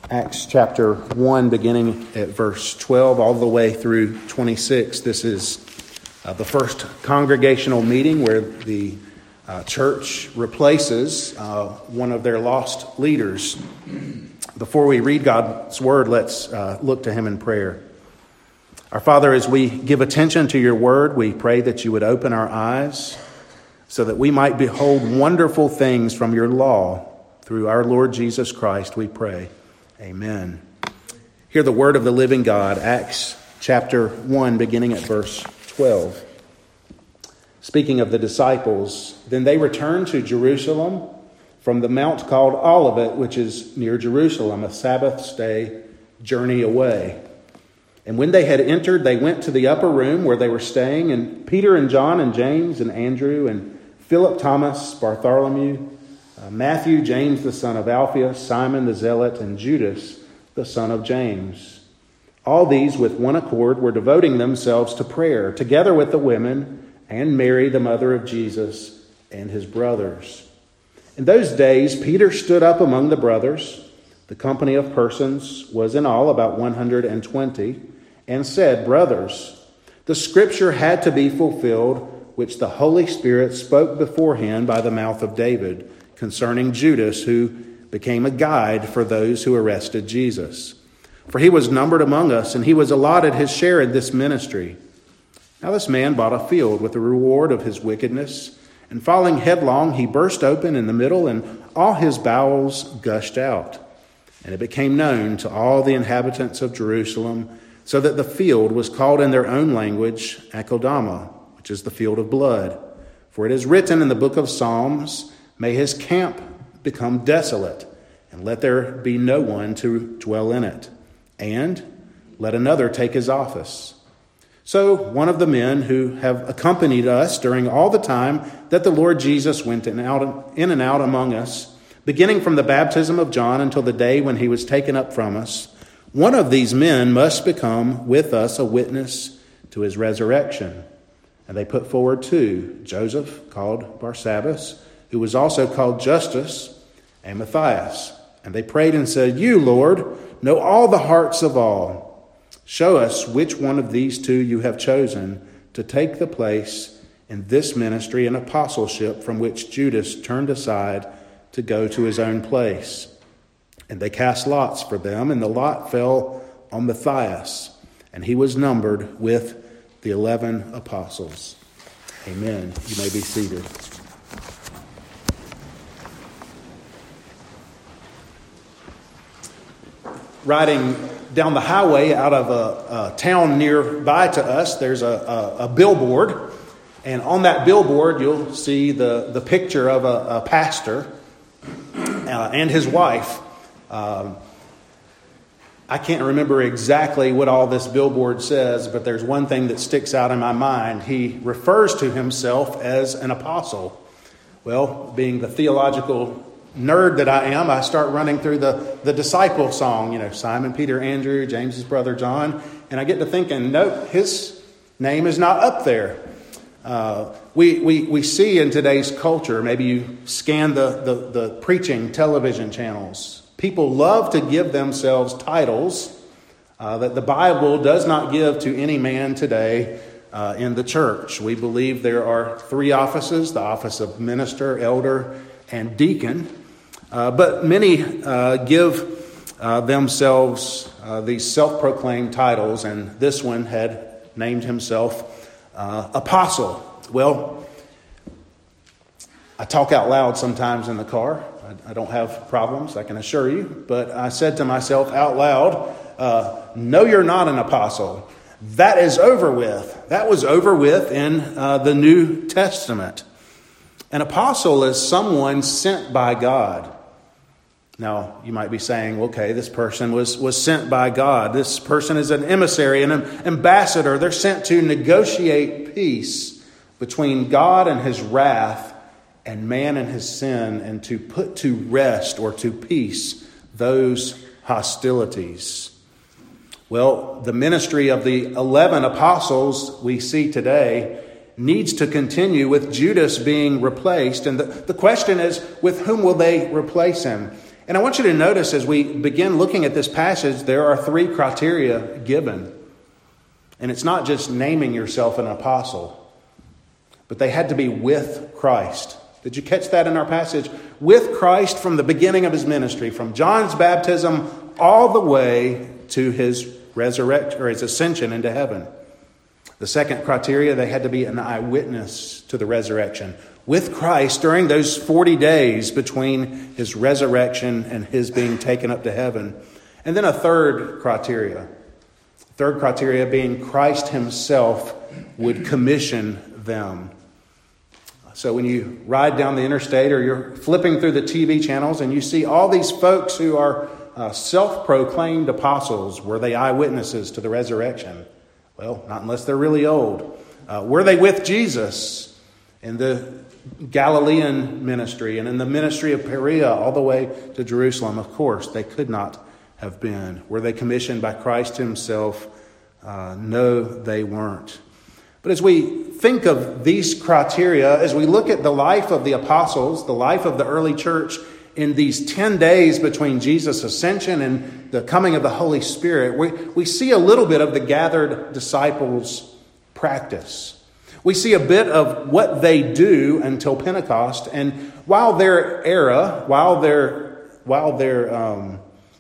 Acts chapter 1, beginning at verse 12, all the way through 26. This is the first congregational meeting where the church replaces one of their lost leaders. Before we read God's word, let's look to him in prayer. Our Father, as we give attention to your word, we pray that you would open our eyes so that we might behold wonderful things from your law. Through our Lord Jesus Christ, we pray. Amen. Hear the word of the living God, Acts chapter 1, beginning at verse 12. Speaking of the disciples, then they returned to Jerusalem from the mount called Olivet, which is near Jerusalem, a Sabbath day journey away. And when they had entered, they went to the upper room where they were staying, and Peter and John and James and Andrew and Philip, Thomas, Bartholomew, Matthew, James the son of Alphaeus, Simon the Zealot, and Judas the son of James. All these with one accord were devoting themselves to prayer, together with the women and Mary, the mother of Jesus, and his brothers. In those days, Peter stood up among the brothers. The company of persons was in all about 120, and said, "Brothers, the scripture had to be fulfilled, which the Holy Spirit spoke beforehand by the mouth of David, concerning Judas, who became a guide for those who arrested Jesus. For he was numbered among us, and he was allotted his share in this ministry. Now this man bought a field with the reward of his wickedness, and falling headlong, he burst open in the middle, and all his bowels gushed out. And it became known to all the inhabitants of Jerusalem, so that the field was called in their own language Akeldama, which is the field of blood. For it is written in the book of Psalms, may his camp become desolate, and let there be no one to dwell in it, and let another take his office. So one of the men who have accompanied us during all the time that the Lord Jesus went in and out among us, beginning from the baptism of John until the day when he was taken up from us, one of these men must become with us a witness to his resurrection." And they put forward two, Joseph, called Barsabbas, who was also called Justus, and Matthias. And they prayed and said, "You, Lord, know all the hearts of all. Show us which one of these two you have chosen to take the place in this ministry and apostleship from which Judas turned aside to go to his own place." And they cast lots for them, and the lot fell on Matthias, and he was numbered with the 11 apostles. Amen. You may be seated. Riding down the highway out of a town nearby to us, there's a billboard. And on that billboard, you'll see the picture of a pastor and his wife. I can't remember exactly what all this billboard says, but there's one thing that sticks out in my mind. He refers to himself as an apostle. Well, being the theological nerd that I am, I start running through the disciple song, Simon, Peter, Andrew, James's brother John, and I get to thinking, nope, his name is not up there. We see in today's culture, maybe you scan the preaching television channels, people love to give themselves titles that the Bible does not give to any man today in the church. We believe there are three offices, the office of minister, elder, and deacon. But many give themselves these self-proclaimed titles, and this one had named himself apostle. Well, I talk out loud sometimes in the car. I don't have problems, I can assure you. But I said to myself out loud, no, you're not an apostle. That is over with. That was over with in the New Testament. An apostle is someone sent by God. Now, you might be saying, okay, this person was sent by God. This person is an emissary, an ambassador. They're sent to negotiate peace between God and his wrath and man and his sin, and to put to rest or to peace those hostilities. Well, the ministry of the 11 apostles we see today needs to continue with Judas being replaced. And the question is, with whom will they replace him? And I want you to notice as we begin looking at this passage, there are 3 criteria given. And it's not just naming yourself an apostle, but they had to be with Christ. Did you catch that in our passage? With Christ from the beginning of his ministry, from John's baptism all the way to his resurrection or his ascension into heaven. The second criteria, they had to be an eyewitness to the resurrection. With Christ during those 40 days between his resurrection and his being taken up to heaven. And then a third criteria being Christ himself would commission them. So when you ride down the interstate or you're flipping through the TV channels and you see all these folks who are self-proclaimed apostles, were they eyewitnesses to the resurrection? Well, not unless they're really old. Were they with Jesus in the Galilean ministry and in the ministry of Perea all the way to Jerusalem? Of course, they could not have been. Were they commissioned by Christ himself? No, they weren't. But as we think of these criteria, as we look at the life of the apostles, the life of the early church in these 10 days between Jesus' ascension and the coming of the Holy Spirit, we see a little bit of the gathered disciples' practice. We see a bit of what they do until Pentecost. And while their era, while their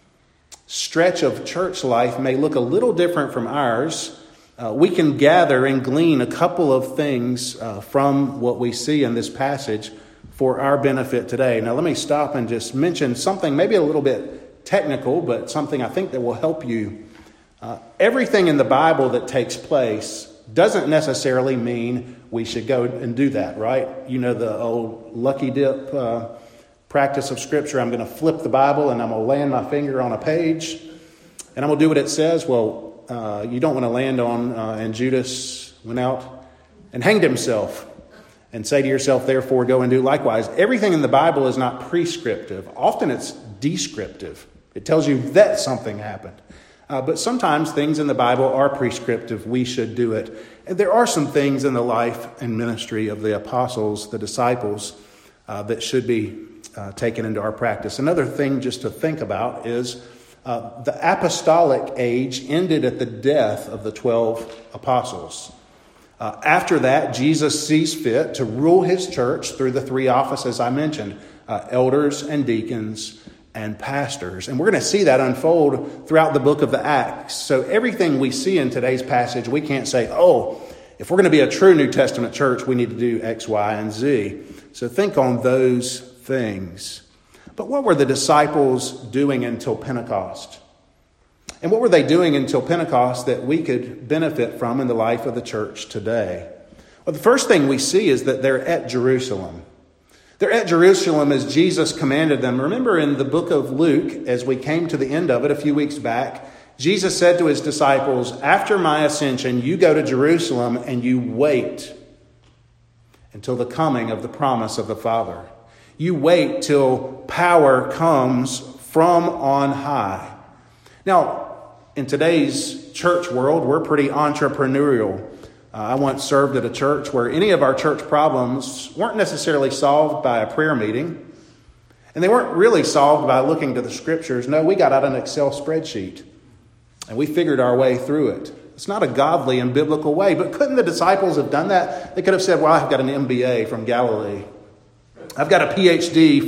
stretch of church life may look a little different from ours, we can gather and glean a couple of things from what we see in this passage for our benefit today. Now, let me stop and just mention something maybe a little bit technical, but something I think that will help you. Everything in the Bible that takes place doesn't necessarily mean we should go and do that, right? You know the old lucky dip practice of Scripture. I'm going to flip the Bible and I'm going to land my finger on a page and I'm going to do what it says. Well, you don't want to land on, and Judas went out and hanged himself and say to yourself, therefore, go and do likewise. Everything in the Bible is not prescriptive. Often it's descriptive. It tells you that something happened. But sometimes things in the Bible are prescriptive. We should do it. And there are some things in the life and ministry of the apostles, the disciples, that should be taken into our practice. Another thing just to think about is the apostolic age ended at the death of the 12 apostles. After that, Jesus sees fit to rule his church through the 3 offices I mentioned, elders and deacons and pastors. And we're going to see that unfold throughout the book of the Acts. So everything we see in today's passage, we can't say, oh, if we're going to be a true New Testament church, we need to do X, Y, and Z. So think on those things. But what were the disciples doing until Pentecost? And what were they doing until Pentecost that we could benefit from in the life of the church today? Well, the first thing we see is that they're at Jerusalem. They're at Jerusalem as Jesus commanded them. Remember in the book of Luke, as we came to the end of it a few weeks back, Jesus said to his disciples, after my ascension, you go to Jerusalem and you wait until the coming of the promise of the Father. You wait till power comes from on high. Now, in today's church world, we're pretty entrepreneurial. I once served at a church where any of our church problems weren't necessarily solved by a prayer meeting. And they weren't really solved by looking to the Scriptures. No, we got out an Excel spreadsheet and we figured our way through it. It's not a godly and biblical way, but couldn't the disciples have done that? They could have said, well, I've got an MBA from Galilee. I've got a PhD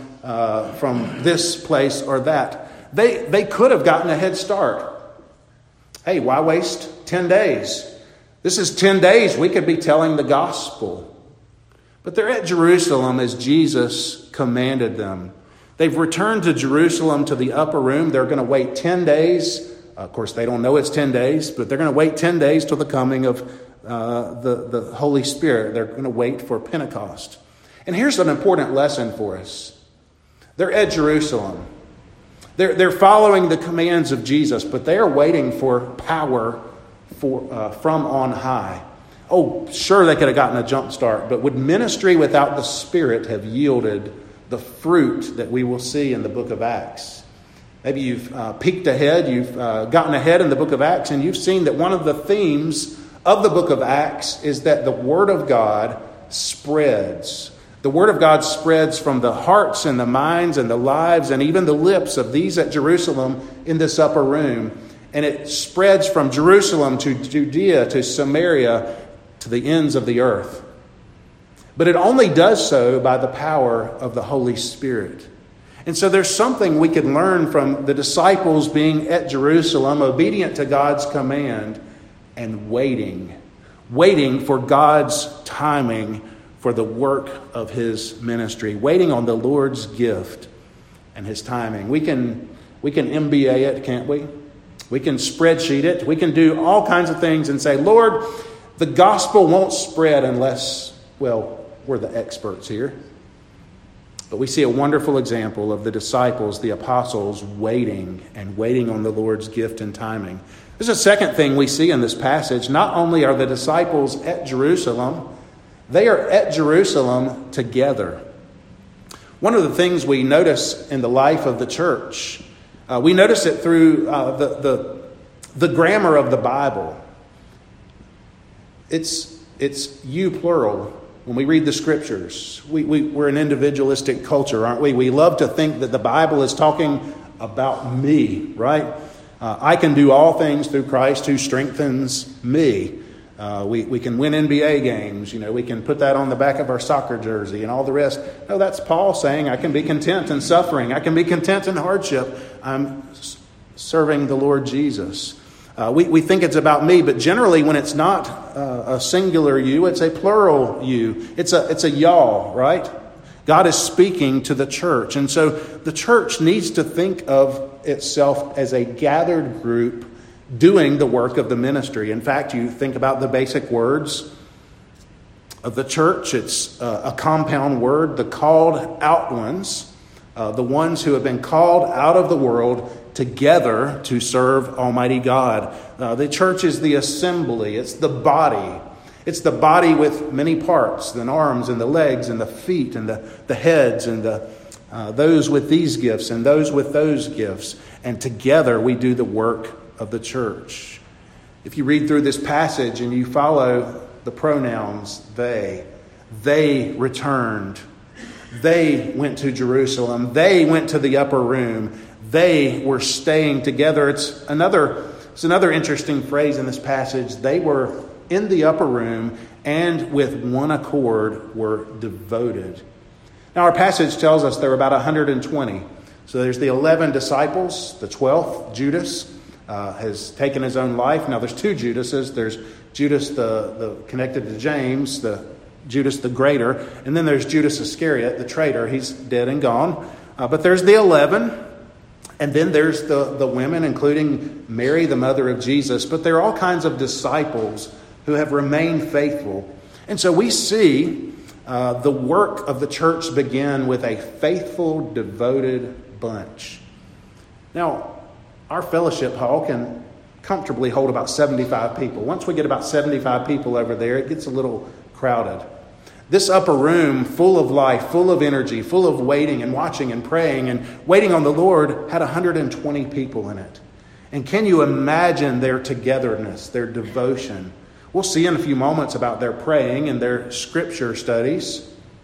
from this place or that. They could have gotten a head start. Hey, why waste 10 days? This is 10 days we could be telling the gospel. But they're at Jerusalem as Jesus commanded them. They've returned to Jerusalem to the upper room. They're going to wait 10 days. Of course, they don't know it's 10 days, but they're going to wait 10 days till the coming of the Holy Spirit. They're going to wait for Pentecost. And here's an important lesson for us. They're at Jerusalem. They're following the commands of Jesus, but they are waiting for power from on high. Oh, sure, they could have gotten a jump start, but would ministry without the Spirit have yielded the fruit that we will see in the book of Acts? Maybe you've peeked ahead, you've gotten ahead in the book of Acts, and you've seen that one of the themes of the book of Acts is that the Word of God spreads. The Word of God spreads from the hearts and the minds and the lives and even the lips of these at Jerusalem in this upper room. And it spreads from Jerusalem to Judea to Samaria to the ends of the earth. But it only does so by the power of the Holy Spirit. And so there's something we can learn from the disciples being at Jerusalem, obedient to God's command, and waiting for God's timing for the work of his ministry, waiting on the Lord's gift and his timing. We can MBA it, can't we? We can spreadsheet it. We can do all kinds of things and say, Lord, the gospel won't spread unless, well, we're the experts here. But we see a wonderful example of the disciples, the apostles, waiting on the Lord's gift and timing. There's a second thing we see in this passage. Not only are the disciples at Jerusalem, they are at Jerusalem together. One of the things we notice in the life of the church, we notice it through the grammar of the Bible. It's you plural. When we read the scriptures, we're an individualistic culture, aren't we? We love to think that the Bible is talking about me, right? I can do all things through Christ who strengthens me. We can win NBA games. We can put that on the back of our soccer jersey and all the rest. No, that's Paul saying I can be content in suffering. I can be content in hardship. I'm serving the Lord Jesus. We think it's about me, but generally when it's not a singular you, it's a plural you. It's a y'all, right? God is speaking to the church. And so the church needs to think of itself as a gathered group doing the work of the ministry. In fact, you think about the basic words of the church. It's a compound word, the called out ones, the ones who have been called out of the world together to serve Almighty God. The church is the assembly. It's the body. It's the body with many parts, the arms and the legs and the feet and the heads and those with these gifts and those with those gifts. And together we do the work of the church. If you read through this passage and you follow the pronouns they returned. They went to Jerusalem. They went to the upper room. They were staying together. It's another interesting phrase in this passage. They were in the upper room and with one accord were devoted. Now our passage tells us there were about 120. So there's the 11 disciples. The 12th, Judas, has taken his own life. Now there's two Judases. There's Judas the connected to James, the Judas the greater, and then there's Judas Iscariot, the traitor. He's dead and gone. But there's the 11. And then there's the women, including Mary, the mother of Jesus. But there are all kinds of disciples who have remained faithful. And so we see the work of the church begin with a faithful, devoted bunch. Now, our fellowship hall can comfortably hold about 75 people. Once we get about 75 people over there, it gets a little crowded. This upper room, full of life, full of energy, full of waiting and watching and praying and waiting on the Lord, had 120 people in it. And can you imagine their togetherness, their devotion? We'll see in a few moments about their praying and their scripture studies.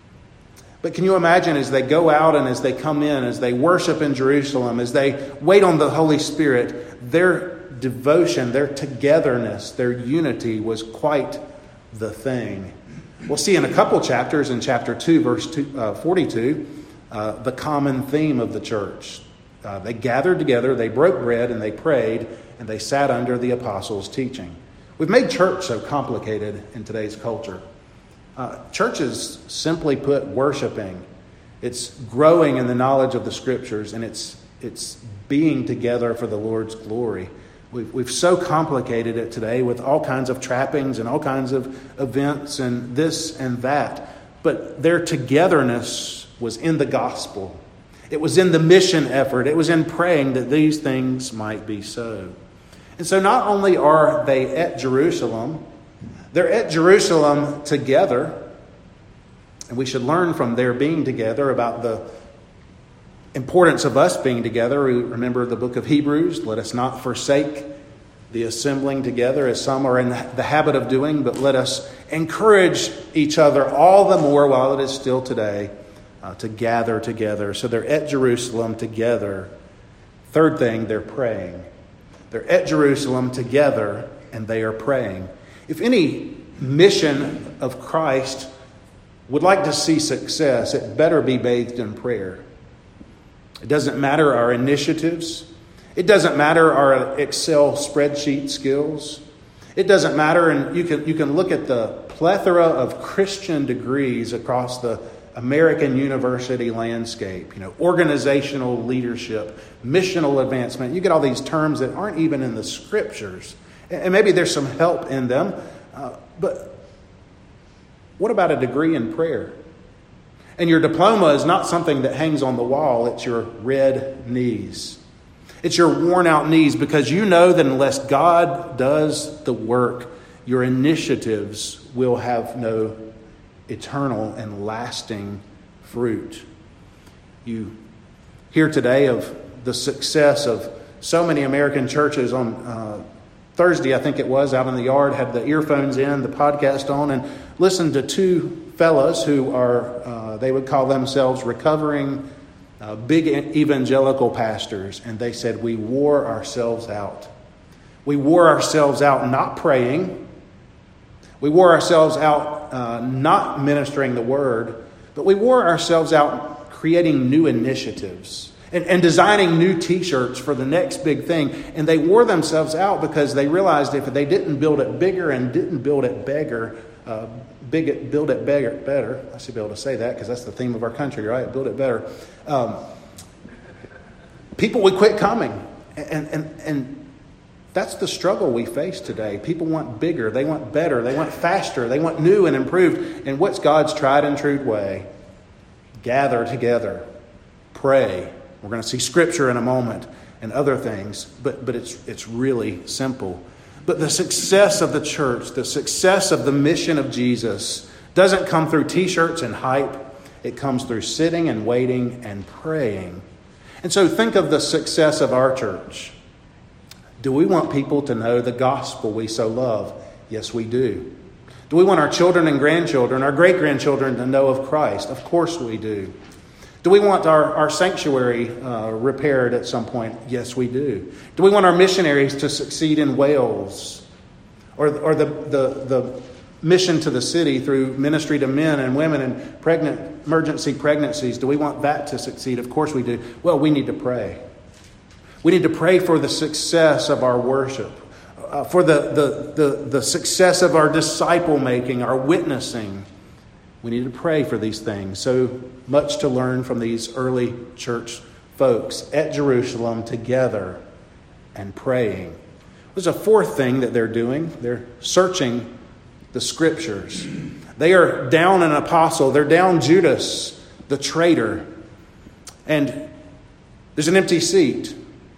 But can you imagine as they go out and as they come in, as they worship in Jerusalem, as they wait on the Holy Spirit, their devotion, their togetherness, their unity was quite the thing. We'll see in a couple chapters, in chapter 2, verse 42, the common theme of the church. They gathered together, they broke bread, and they prayed, and they sat under the apostles' teaching. We've made church so complicated in today's culture. Church is simply put worshiping. It's growing in the knowledge of the Scriptures, and it's being together for the Lord's glory. We've so complicated it today with all kinds of trappings and all kinds of events and this and that. But their togetherness was in the gospel. It was in the mission effort. It was in praying that these things might be so. And so not only are they at Jerusalem, they're at Jerusalem together. And we should learn from their being together about the importance of us being together. We remember the book of Hebrews. Let us not forsake the assembling together, as some are in the habit of doing, but let us encourage each other all the more while it is still today to gather together. So they're at Jerusalem together. Third thing, they're praying. They're at Jerusalem together and they are praying. If any mission of Christ would like to see success, it better be bathed in prayer. It doesn't matter our initiatives. It doesn't matter our Excel spreadsheet skills. It doesn't matter, and you can look at the plethora of Christian degrees across the American university landscape. Organizational leadership, missional advancement. You get all these terms that aren't even in the scriptures. And maybe there's some help in them. But what about a degree in prayer? And your diploma is not something that hangs on the wall. It's your red knees. It's your worn out knees, because you know that unless God does the work, your initiatives will have no eternal and lasting fruit. You hear today of the success of so many American churches. On Thursday, I think it was, out in the yard, had the earphones in, the podcast on, and listened to two fellas who are, they would call themselves recovering big evangelical pastors. And they said, we wore ourselves out. We wore ourselves out not praying. We wore ourselves out not ministering the word, but we wore ourselves out creating new initiatives and designing new T-shirts for the next big thing. And they wore themselves out because they realized if they didn't build it bigger and didn't build it better. I should be able to say that because that's the theme of our country, right? Build it better. People would quit coming. And that's the struggle we face today. People want bigger, they want better, they want faster, they want new and improved. And what's God's tried and true way? Gather together, pray. We're going to see scripture in a moment and other things, but it's really simple. But the success of the church, the success of the mission of Jesus doesn't come through T-shirts and hype. It comes through sitting and waiting and praying. And so think of the success of our church. Do we want people to know the gospel we so love? Yes, we do. Do we want our children and grandchildren, our great-grandchildren to know of Christ? Of course we do. Do we want our sanctuary repaired at some point? Yes, we do. Do we want our missionaries to succeed in Wales? Or the mission to the city through ministry to men and women and emergency pregnancies? Do we want that to succeed? Of course we do. Well, we need to pray. We need to pray for the success of our worship, for the success of our disciple making, our witnessing. We need to pray for these things. So much to learn from these early church folks at Jerusalem together and praying. There's a fourth thing that they're doing. They're searching the scriptures. They are down an apostle. They're down Judas, the traitor. And there's an empty seat.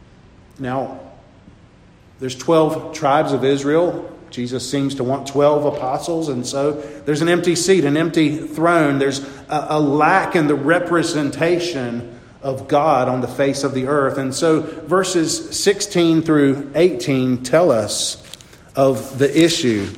Now, there's 12 tribes of Israel. Jesus seems to want 12 apostles, and so there's an empty seat, an empty throne. There's a lack in the representation of God on the face of the earth. And so verses 16 through 18 tell us of the issue.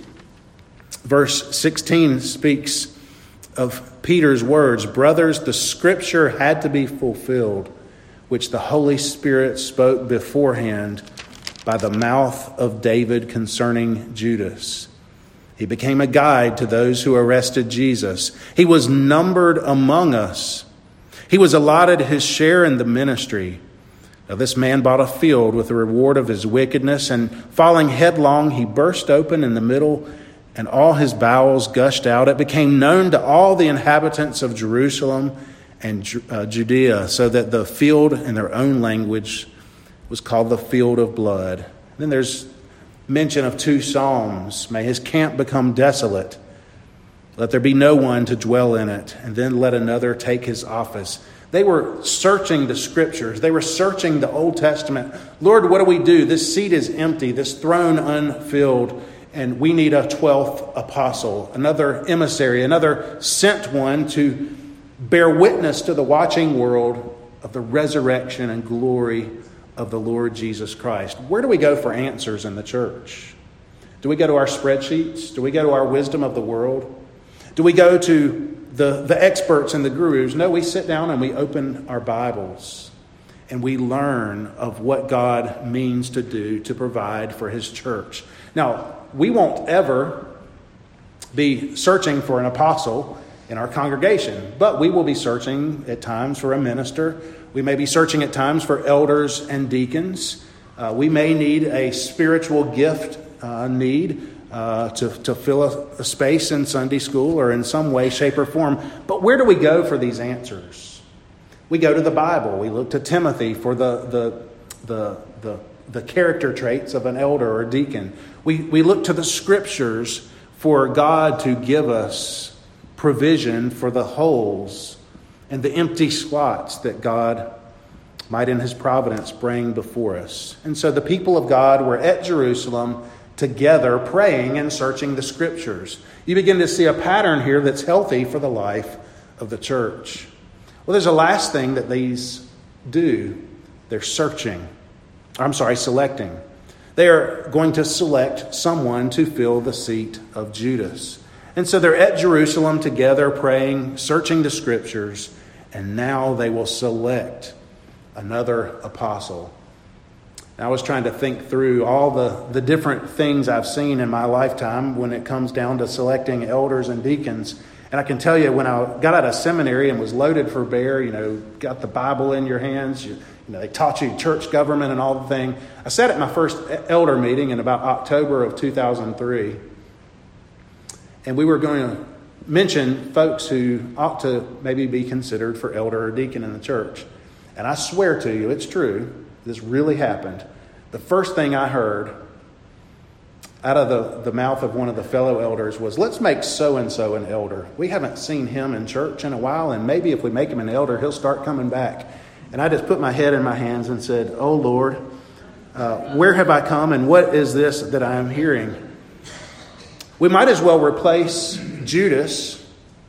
Verse 16 speaks of Peter's words, "Brothers, the scripture had to be fulfilled, which the Holy Spirit spoke beforehand by the mouth of David concerning Judas. He became a guide to those who arrested Jesus. He was numbered among us. He was allotted his share in the ministry. Now this man bought a field with the reward of his wickedness, and falling headlong, he burst open in the middle, and all his bowels gushed out. It became known to all the inhabitants of Jerusalem and Judea, so that the field in their own language was called the field of blood." Then there's mention of 2 psalms. "May his camp become desolate. Let there be no one to dwell in it. And then let another take his office." They were searching the scriptures. They were searching the Old Testament. Lord, what do we do? This seat is empty, this throne unfilled, and we need a 12th apostle, another emissary, another sent one to bear witness to the watching world of the resurrection and glory of the Lord Jesus Christ. Where do we go for answers in the church? Do we go to our spreadsheets? Do we go to our wisdom of the world? Do we go to the experts and the gurus? No, we sit down and we open our Bibles and we learn of what God means to do to provide for His church. Now, we won't ever be searching for an apostle in our congregation, but we will be searching at times for a minister. We may be searching at times for elders and deacons. We may need a spiritual gift to fill a space in Sunday school or in some way, shape, or form. But where do we go for these answers? We go to the Bible. We look to Timothy for the character traits of an elder or deacon. We look to the Scriptures for God to give us provision for the holes and the empty slots that God might in His providence bring before us. And so the people of God were at Jerusalem together praying and searching the Scriptures. You begin to see a pattern here that's healthy for the life of the church. Well, there's a last thing that these do. They're selecting. They are going to select someone to fill the seat of Judas. And so they're at Jerusalem together praying, searching the Scriptures, and now they will select another apostle. Now, I was trying to think through all the different things I've seen in my lifetime when it comes down to selecting elders and deacons. And I can tell you, when I got out of seminary and was loaded for bear, got the Bible in your hands, they taught you church government and all the thing. I sat at my first elder meeting in about October of 2003. And we were going to mention folks who ought to maybe be considered for elder or deacon in the church. And I swear to you, it's true. This really happened. The first thing I heard out of the mouth of one of the fellow elders was, let's make so-and-so an elder. We haven't seen him in church in a while, and maybe if we make him an elder, he'll start coming back. And I just put my head in my hands and said, oh, Lord, where have I come, and what is this that I am hearing? We might as well replace Judas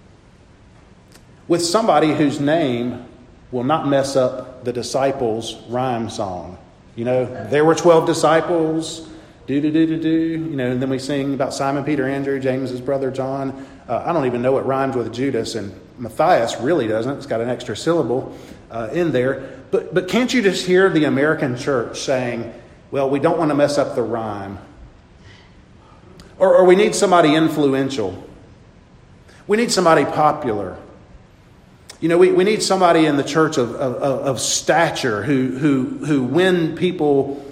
with somebody whose name will not mess up the disciples' rhyme song. There were 12 disciples, and then we sing about Simon, Peter, Andrew, James' brother John. I don't even know what rhymes with Judas, and Matthias really doesn't. It's got an extra syllable in there. But can't you just hear the American church saying, well, we don't want to mess up the rhyme. Or we need somebody influential. We need somebody popular. We need somebody in the church of stature who when people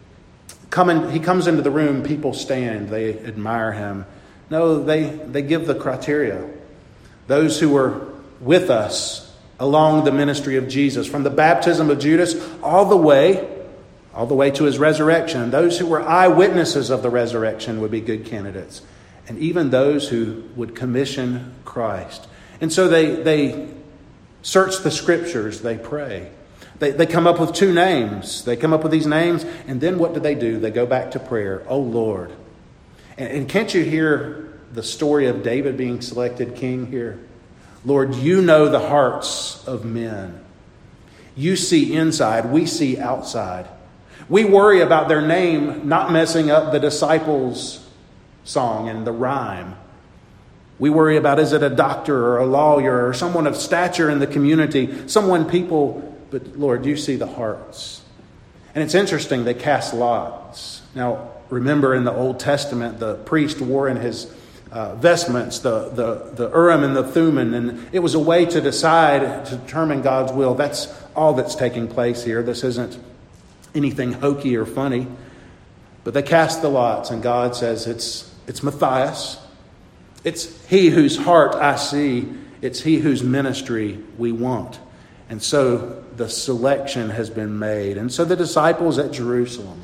he comes into the room, people stand, they admire him. No, they give the criteria. Those who were with us along the ministry of Jesus, from the baptism of Judas all the way to his resurrection. Those who were eyewitnesses of the resurrection would be good candidates. And even those who would commission Christ. And so they search the Scriptures, they pray. They come up with two names. They come up with these names, and then what do? They go back to prayer. Oh, Lord. And can't you hear the story of David being selected king here? Lord, you know the hearts of men. You see inside, we see outside. We worry about their name not messing up the disciples' song and the rhyme. We worry about, is it a doctor or a lawyer or someone of stature in the community, but Lord, you see the hearts. And it's interesting, they cast lots. Now, remember in the Old Testament, the priest wore in his vestments the Urim and the Thummim, and it was a way to decide, to determine God's will. That's all that's taking place here. This isn't anything hokey or funny. But they cast the lots, and God says it's Matthias. It's he whose heart I see. It's he whose ministry we want. And so the selection has been made. And so the disciples at Jerusalem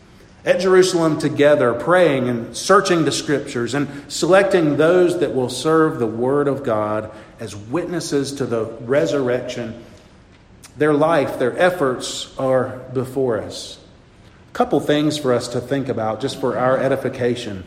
together, praying and searching the Scriptures and selecting those that will serve the Word of God as witnesses to the resurrection. Their life, their efforts are before us. A couple things for us to think about just for our edification.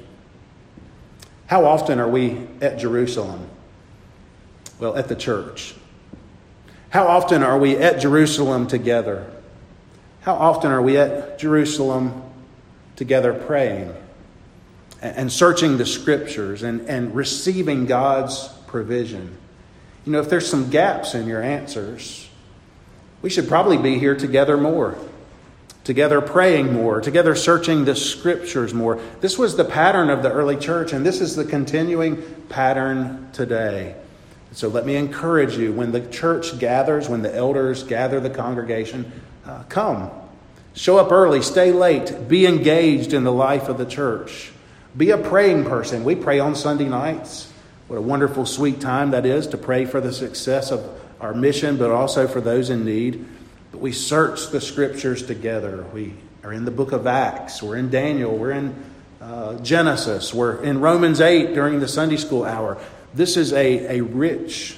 How often are we at Jerusalem? Well, at the church. How often are we at Jerusalem together? How often are we at Jerusalem together praying and searching the Scriptures and receiving God's provision? You know, if there's some gaps in your answers, we should probably be here together more, together praying more, together searching the Scriptures more. This was the pattern of the early church, and this is the continuing pattern today. So let me encourage you, when the church gathers, when the elders gather the congregation, come. Show up early, stay late, be engaged in the life of the church. Be a praying person. We pray on Sunday nights. What a wonderful, sweet time that is to pray for the success of our mission, but also for those in need. But we search the Scriptures together. We are in the book of Acts. We're in Daniel. We're in Genesis. We're in Romans 8 during the Sunday school hour. This is a rich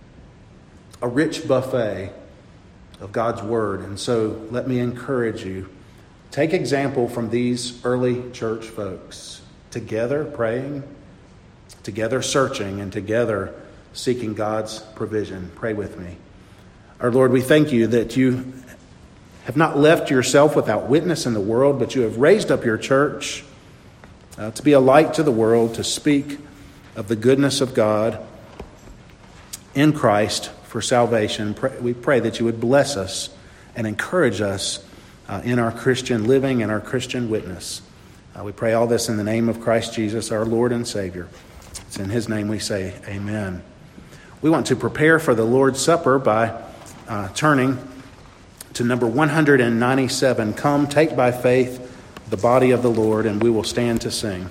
buffet of God's Word. And so let me encourage you, take example from these early church folks. Together praying, together searching, and together seeking God's provision. Pray with me. Our Lord, we thank you that you have not left yourself without witness in the world, but you have raised up your church to be a light to the world, to speak of the goodness of God in Christ for salvation. We pray that you would bless us and encourage us in our Christian living and our Christian witness. We pray all this in the name of Christ Jesus, our Lord and Savior. It's in his name we say amen. We want to prepare for the Lord's Supper by turning to number 197. Come, take by faith the body of the Lord, and we will stand to sing.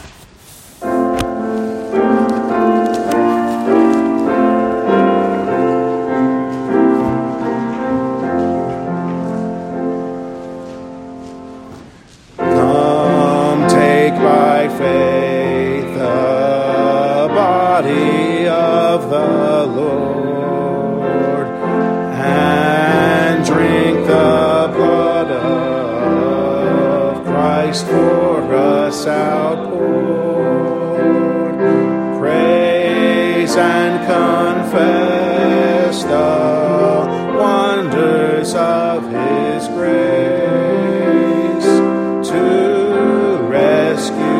For us outpoured, praise and confess the wonders of his grace to rescue